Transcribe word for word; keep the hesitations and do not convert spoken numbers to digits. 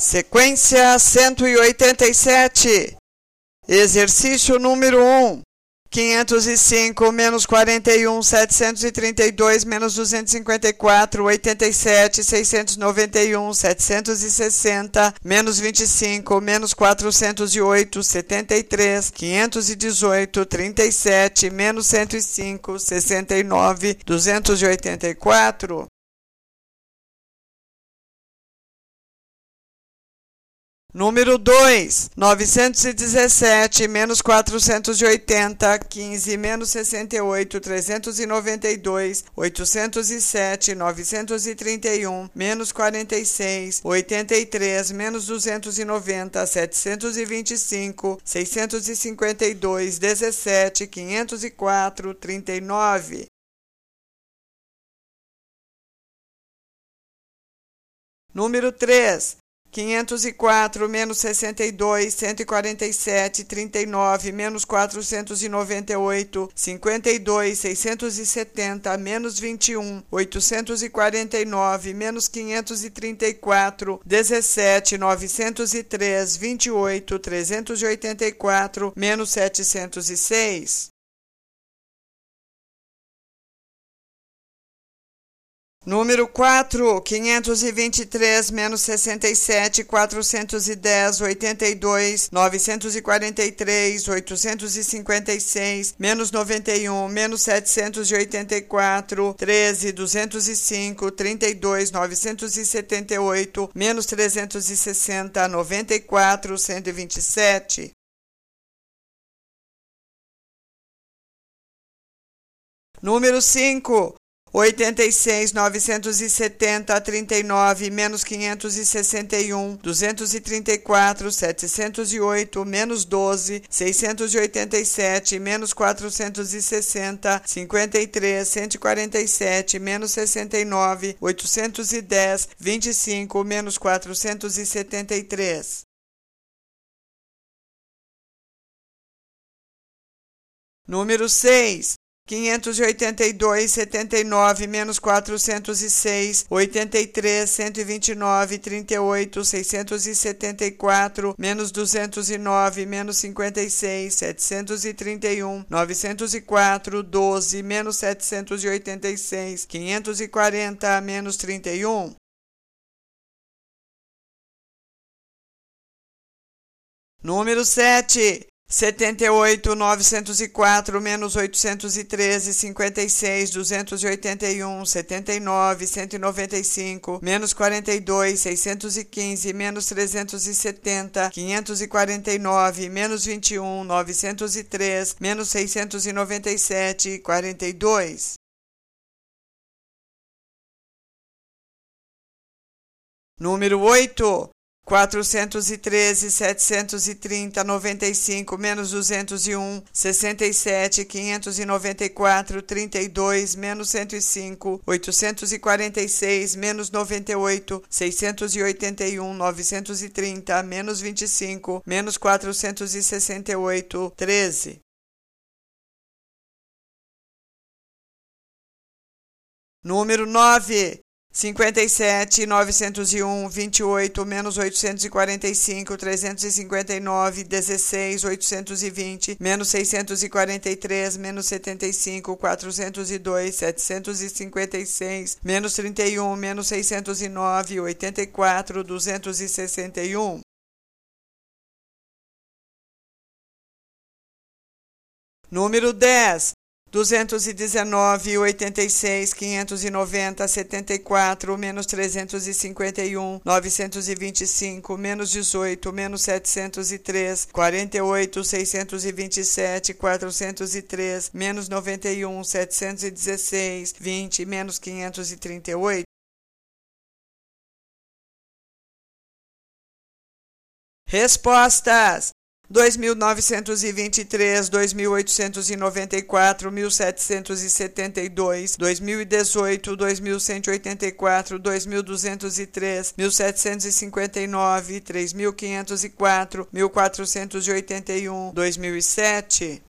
Sequência cento e oitenta e sete. Exercício número um. quinhentos e cinco menos quarenta e um, setecentos e trinta e dois menos duzentos e cinquenta e quatro, oitenta e sete, seiscentos e noventa e um, setecentos e sessenta menos vinte e cinco menos quatrocentos e oito, setenta e três, quinhentos e dezoito, trinta e sete menos cento e cinco, sessenta e nove, duzentos e oitenta e quatro. Número dois, novecentos e dezessete menos quatrocentos e oitenta, quinze menos sessenta e oito, trezentos e noventa e dois, oitocentos e sete, novecentos e trinta e um, menos quarenta e seis, oitenta e três, menos duzentos e noventa, setecentos e vinte e cinco, seiscentos e cinquenta e dois, dezessete, quinhentos e quatro, trinta e nove. Número três. quinhentos e quatro menos sessenta e dois, cento e quarenta e sete, trinta e nove, menos quatrocentos e noventa e oito, cinquenta e dois, seiscentos e setenta, menos vinte e um, oitocentos e quarenta e nove, menos quinhentos e trinta e quatro, dezessete, novecentos e três, vinte e oito, trezentos e oitenta e quatro, menos setecentos e seis. Número quatro, quinhentos e vinte e três menos sessenta e sete, quatrocentos e dez, oitenta e dois, novecentos e quarenta e três, oitocentos e cinquenta e seis, menos noventa e um, menos setecentos e oitenta e quatro, treze, duzentos e cinco, trinta e dois, novecentos e setenta e oito, menos trezentos e sessenta, noventa e quatro, cento e vinte e sete. Número cinco. oitenta e seis, novecentos e setenta, trinta e nove, menos quinhentos e sessenta e um, duzentos e trinta e quatro, setecentos e oito, menos doze, seiscentos e oitenta e sete, menos quatrocentos e sessenta, cinquenta e três, cento e quarenta e sete, menos sessenta e nove, oitocentos e dez, vinte e cinco, menos quatrocentos e setenta e três. Número seis. quinhentos e oitenta e dois, setenta e nove, menos quatrocentos e seis, oitenta e três, cento e vinte e nove, trinta e oito, seiscentos e setenta e quatro, menos duzentos e nove, menos cinquenta e seis, setecentos e trinta e um, novecentos e quatro, doze, menos setecentos e oitenta e seis, quinhentos e quarenta, menos trinta e um. Número sete. setenta e oito, novecentos e quatro, menos oitocentos e treze, cinquenta e seis, duzentos e oitenta e um, setenta e nove, cento e noventa e cinco, menos quarenta e dois, seiscentos e quinze, menos trezentos e setenta, quinhentos e quarenta e nove, menos vinte e um, novecentos e três, menos seiscentos e noventa e sete, quarenta e dois. Número oito. quatrocentos e treze, setecentos e trinta, noventa e cinco, menos duzentos e um, sessenta e sete, quinhentos e noventa e quatro, trinta e dois, menos cento e cinco, oitocentos e quarenta e seis, menos noventa e oito, seiscentos e oitenta e um, novecentos e trinta, menos vinte e cinco, menos quatrocentos e sessenta e oito, treze. Número nove. cinquenta e sete, novecentos e um, vinte e oito, menos oitocentos e quarenta e cinco, trezentos e cinquenta e nove, dezesseis, oitocentos e vinte, menos seiscentos e quarenta e três, menos setenta e cinco, quatrocentos e dois, setecentos e cinquenta e seis, menos trinta e um, menos seiscentos e nove, oitenta e quatro, duzentos e sessenta e um. Número dez. duzentos e dezenove, oitenta e seis, quinhentos e noventa, setenta e quatro, menos trezentos e cinquenta e um, novecentos e vinte e cinco, menos dezoito, menos setecentos e três, quarenta e oito, seiscentos e vinte e sete, quatrocentos e três, menos noventa e um, setecentos e dezesseis, vinte, menos quinhentos e trinta e oito. Respostas: dois mil novecentos e vinte e três, dois mil oitocentos e noventa e quatro, mil setecentos e setenta e dois, dois mil e dezoito, dois mil cento e oitenta e quatro, dois mil duzentos e três, mil setecentos e cinquenta e nove, três mil quinhentos e quatro, mil quatrocentos e oitenta e um, dois mil e sete.